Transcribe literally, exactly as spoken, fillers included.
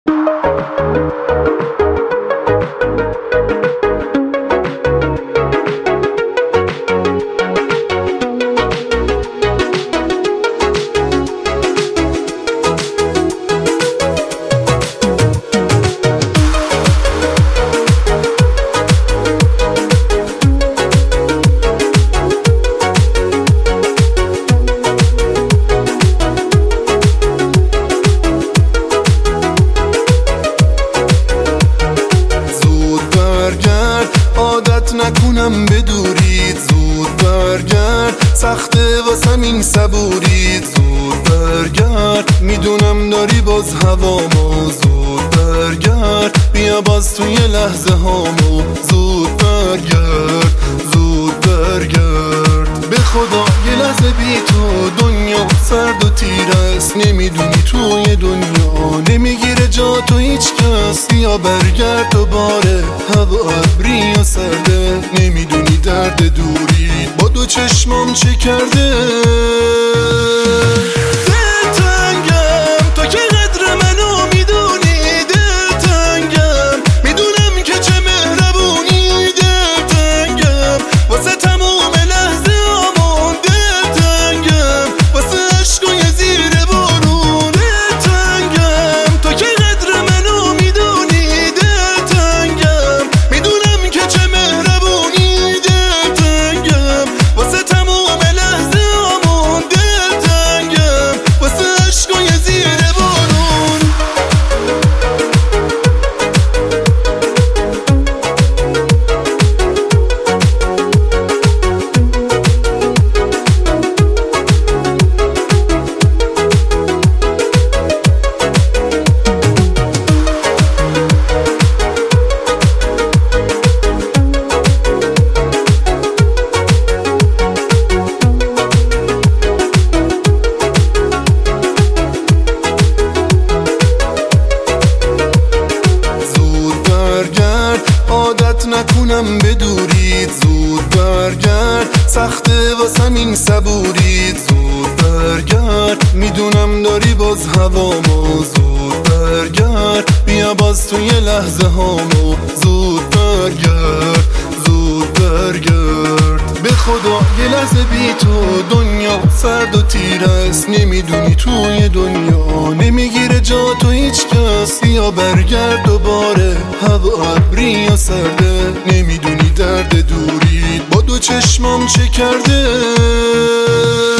نکنم بدورید، زود برگرد، سخته واسم این صبورید، زود برگرد، میدونم داری باز هوامو، زود برگرد، بیا باز توی لحظه هامو، زود برگرد، زود برگرد. به خدا یه لحظه بی تو دنیا سرد و تیر است، نمیدونی توی دنیا نمیگیره جا تو هیچ کس، بیا برگرد دوباره، هوا ابری و سرده، نمیدونی درد دوری با دو چشمام چه کرده. نکنم بدورید، زود برگرد، سخته واسم این صبورید، زود برگرد، میدونم داری باز هوامو، زود برگرد، بیا باز توی لحظه هامو، زود برگرد، زود برگرد. به خدا یه لحظه بی تو دنیا سرد و تیر است، نمیدونی توی دنیا نمیگیره جا تو هیچ کس، بیا برگرد دوباره، هوا ابری و سرده، نمیدونی درد دوری با دو چشمام چه کرده.